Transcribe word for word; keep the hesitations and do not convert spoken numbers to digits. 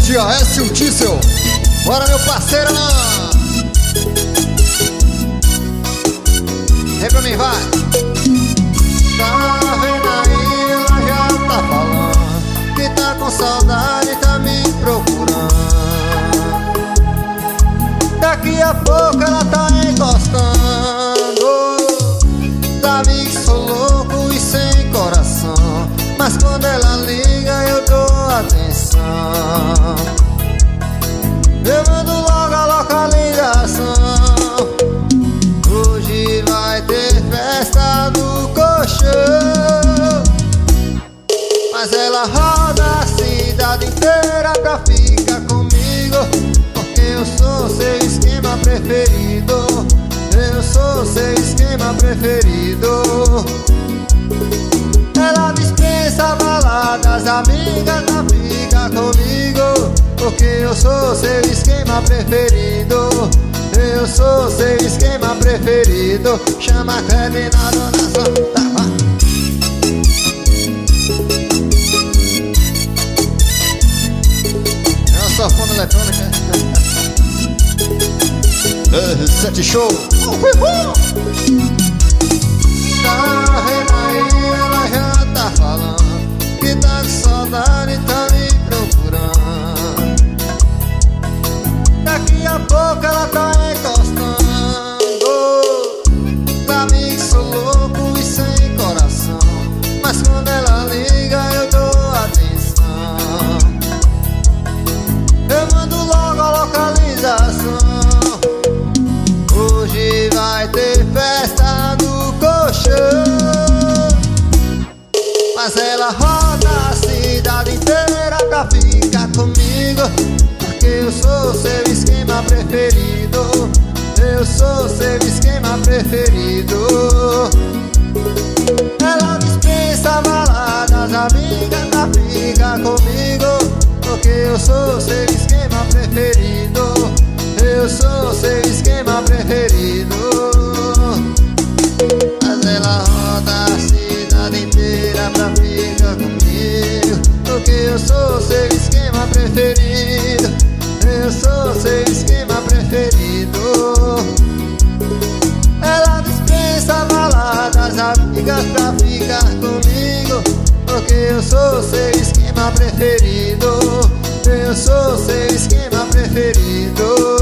de Aécio Diesel. Bora, meu parceiro, não. Vem pra mim, vai. Tá vendo aí, ela já tá falando que tá com saudade e tá me procurando. Daqui a pouco ela tá encostando. Sabe que sou louco e sem coração, mas quando ela liga eu dou atenção. Eu mando logo a localização. Hoje vai ter festa do colchão, mas ela roda a cidade inteira pra ficar comigo, porque eu sou seu esquema preferido. Eu sou seu esquema preferido. Ela dispensa baladas, amigas não fica comigo, porque eu sou seu esquema preferido. Eu sou seu esquema preferido. Chama a Kevin na dona Santa. É uma sanfona eletrônica. R sete Show. Tá vendo aí, ela já tá falando que tá com saudade e tá me procurando. Daqui a pouco ela tá encostando. Sabe que sou louco e sem coração, mas quando ela liga eu dou atenção. Eu mando logo a localização. Hoje vai ter festa do colchão, mas ela roda a cidade inteira pra ficar comigo, porque eu sou seu esquema preferido. Eu sou seu esquema preferido. Ela dispensa baladas, amiga pra ficar comigo, porque eu sou seu esquema preferido. Eu sou seu esquema preferido. Mas ela roda a cidade inteira pra ficar comigo, porque eu sou seu esquema preferido. Eu sou seu esquema preferido. Ela dispensa baladas, amigas pra ficar comigo, porque eu sou seu esquema preferido. Eu sou seu esquema preferido.